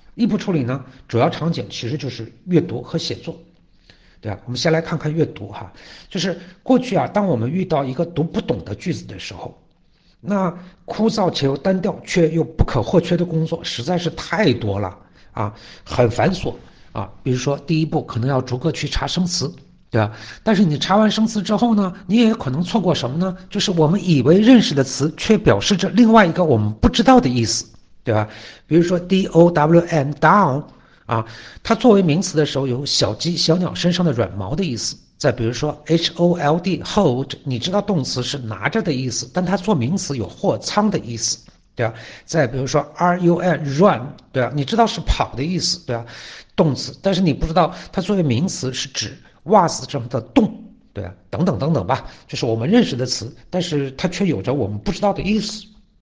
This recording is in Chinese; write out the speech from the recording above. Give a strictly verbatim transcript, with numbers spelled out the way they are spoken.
异步处理呢，主要场景其实就是阅读和写作，对吧？我们先来看看阅读哈，就是过去啊，当我们遇到一个读不懂的句子的时候，那枯燥且又单调却又不可或缺的工作实在是太多了啊，很繁琐啊。比如说第一步可能要逐个去查生词，对吧？但是你查完生词之后呢，你也可能错过什么呢？就是我们以为认识的词，却表示着另外一个我们不知道的意思，对吧？比如说 D O W N down 啊，它作为名词的时候有小鸡、小鸟身上的软毛的意思。再比如说 H O L D hold，你知道动词是拿着的意思，但它做名词有货仓的意思，对吧？再比如说 R U N run，对吧？你知道是跑的意思，对吧？动词，但是你不知道它作为名词是指袜子上的洞，对吧？等等等等吧，就是我们认识的词，但是它却有着我们不知道的意思。